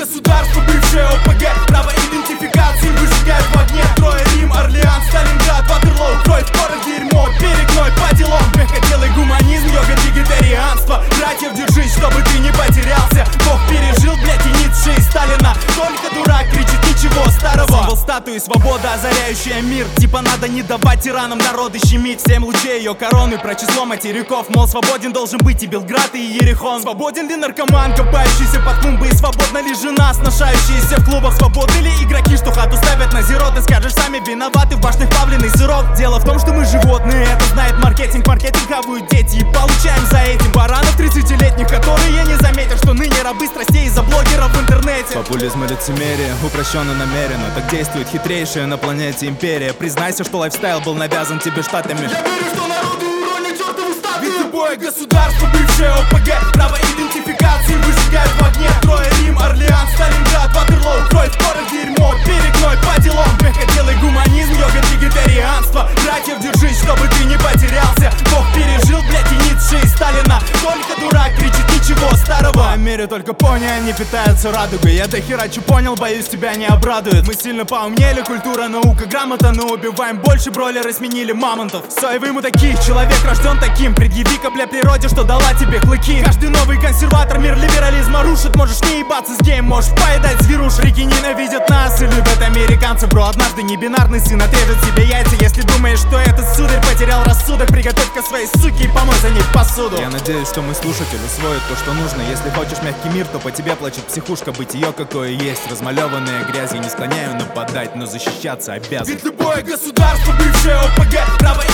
государство, бывшее ОПГ. Право идентификации выжигает в огне. Трое, Рим, Орлеан, Сталинград, Ватерлоу. Кровь, порох, дерьмо, перегной по делам. Мягкотелый гуманизм, йога, вегетарианство. Братьев, держись, чтобы ты не потерялся. Бог пережил, блять, и Ницше, и Сталина. Только дурак кричит, ничего старого. Символ статуи, свобода, озаряющая мир. Типа надо не давать тиранам народы щемить. 7 лучей ее короны, про число материков. Мол, свободен должен быть и Белград, и Ерехон. Свободен ли наркоман, копающийся под клумбы? И свободна ли жена, сношающаяся в клубах? Свободны ли игроки, что хату ставят на зеро? Ты скажешь, сами виноваты, в башнях плавленый сырок. Дело в том, что мы животные, это знает маркетинг. Маркетинг хавают дети и получаем за этим баранов 30-летних, которые не заметят, что ныне рабы страстей из-за блогеров в интернете. Популизм и лицемерие упрощенно намеренно. Так действует хитрейшая на планете империя. Признайся, что лайфстайл был навязан тебе штатами. Я верю, что народу уронит чертову статую. Ведь любое государство, бывшее ОПГ. Право идентификации выжигает в огне. Трое, Рим, Орлеан, Сталинград, Ватерлоу. Кровь, порох, дерьмо, перегной по делам. Мягкотелый гуманизм, йога, вегетарианство. Братьев, держись, чтобы ты не потерялся. Бог пережил, блять, и Ницше, и Сталина. Только дурак кричит, ничего старого. В мире только пони, они питаются радугой. Я до херачу понял, боюсь, тебя не обрадует. Мы сильно поумнели, культура, наука, грамота. Но убиваем больше, бройлеры сменили мамонтов. Соевый мы таких, человек рожден таким. Предъяви-ка, бля, природе, что дала тебе клыки. Каждый новый консерватор мир либерализма рушит. Можешь не ебаться с геем, можешь поедать зверуш. Реки ненавидят нас и любят американцев. Бро, однажды небинарный сын отрежет себе яйца. Если думаешь, что этот сударь потерял рассудок, приготовь-ка своей суки и помой за них посуду. Я надеюсь, что мой слушатель усвоит то, что нужно. Если хочешь мягкий мир, то по тебе плачет психушка. Бытие какое есть, размалеванная грязь. Я не склоняю нападать, но защищаться обязан. Ведь любое государство, бывшее ОПГ. Право